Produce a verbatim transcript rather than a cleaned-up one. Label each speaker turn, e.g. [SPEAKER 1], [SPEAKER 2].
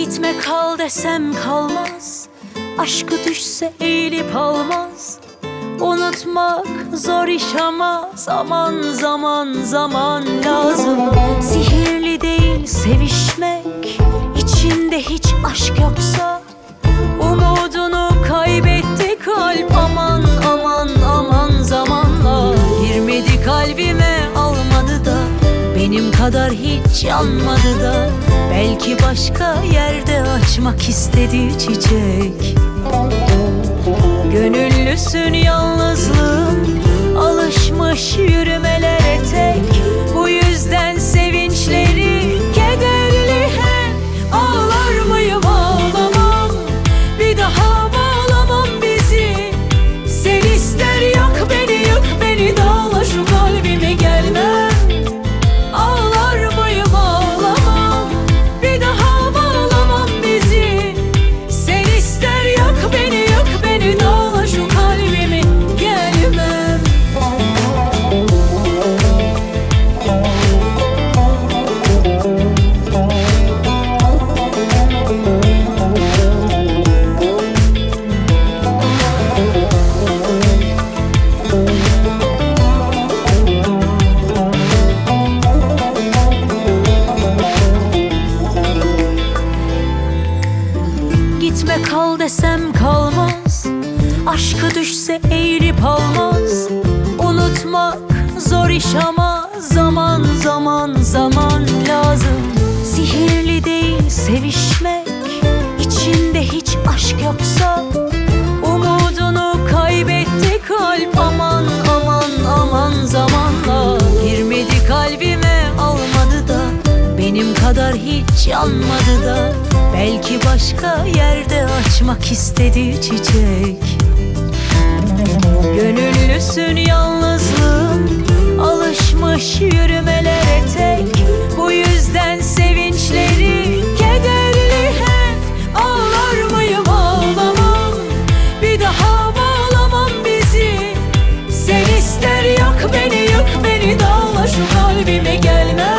[SPEAKER 1] Gitme kal desem kalmaz, aşkı düşse eğilip almaz. Unutmak zor iş ama zaman zaman zaman lazım. Sihirli değil sevişmek, içinde hiç aşk yoksa. Umudunu kaybetti kalp, aman aman aman zamanla. Girmedi kalbime almadı da, benim kadar hiç yanmadı da. Belki başka yerde açmak istedi çiçek. Gönüllüsün yalnızlığın, alışmış yürümelere tek. Bu yüzden sevinçleri kederli hep. Ağlar mıyım? Ağlamam, bir daha bağlamam bizi. Sen ister yak beni, yık beni, dağla şu kalbimi, gelmem. Ağlar mıyım? Ağlamam, bir daha bağlamam bizi. Sen ister yak beni, yık beni, dağla şu kalbimi, gelmem. Gitme kal desem kalmaz, aşkı düşse eğilip almaz. Unutmak zor iş ama zaman zaman zaman lazım. Sihirli değil sevişmek, içinde hiç aşk yoksa. Umudunu kaybetti kalp, aman aman aman zamanla. Girmedi kalbime almadı da, benim kadar hiç yanmadı da. Belki başka yerde açmak istedi çiçek. Gönüllüsün yalnızlığın, alışmış yürümelere tek. Bu yüzden sevinçleri kederli hep. Ağlar mıyım? Ağlamam, bir daha bağlamam bizi. Sen ister yak beni, yık beni, dağla şu kalbime, gelmem.